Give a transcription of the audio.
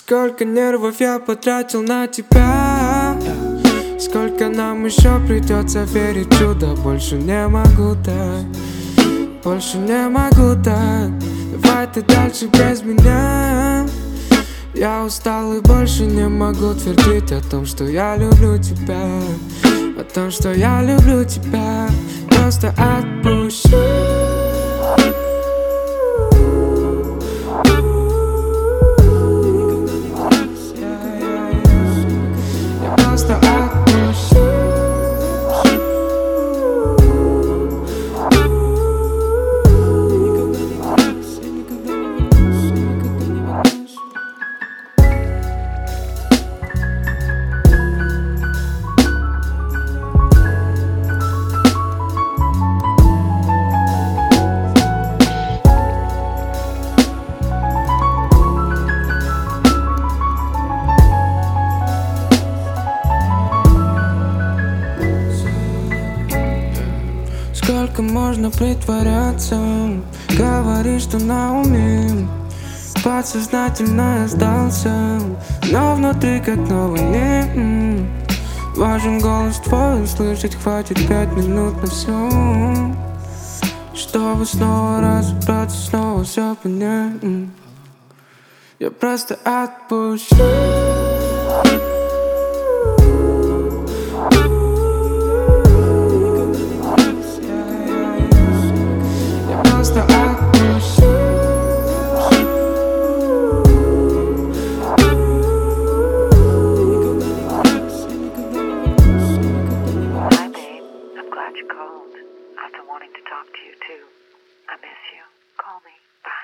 Сколько нервов я потратил на тебя, сколько нам еще придется верить в чудо. Больше не могу так, больше не могу так. Давай ты дальше без меня. Я устал и больше не могу твердить о том, что я люблю тебя, о том, что я люблю тебя. Просто отпущу. Я просто отпущу. Сколько можно притворяться? Говоришь, что на уме. Подсознательно я сдался, но внутри как на войне. Важен голос твой, услышать хватит 5 минут на все, чтобы снова разобраться, снова все понять. Я просто отпущу. Glad you called. I've been wanting to talk to you too. I miss you. Call me. Bye.